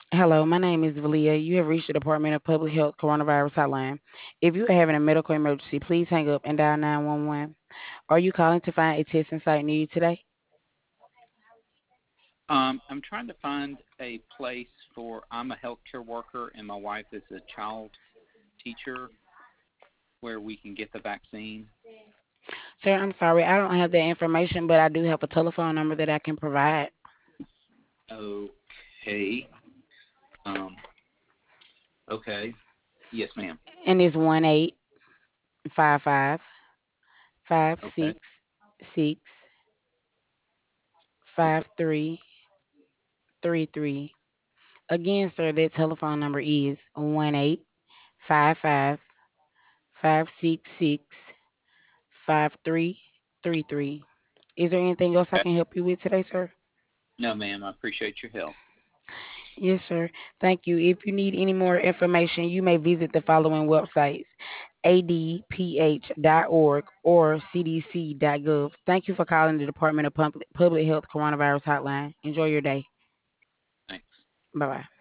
Hello, my name is Valia. You have reached the Department of Public Health Coronavirus Hotline. If you are having a medical emergency, please hang up and dial 911. Are you calling to find a testing site near you today? I'm trying to find a place for. I'm a healthcare worker, and my wife is a child teacher where we can get the vaccine. Sir, I'm sorry, I don't have that information, but I do have a telephone number that I can provide. Okay. Um, okay. Yes, ma'am. And it's 1-855 Okay. 566 Okay. 5333. Again, sir, that telephone number is 1-855 566 5333. Is there anything else I Okay. can help you with today, sir? No, ma'am. I appreciate your help. Yes, sir. Thank you. If you need any more information, you may visit the following websites: adph.org or cdc.gov. Thank you for calling the Department of Public Health Coronavirus Hotline. Enjoy your day. Thanks. Bye bye.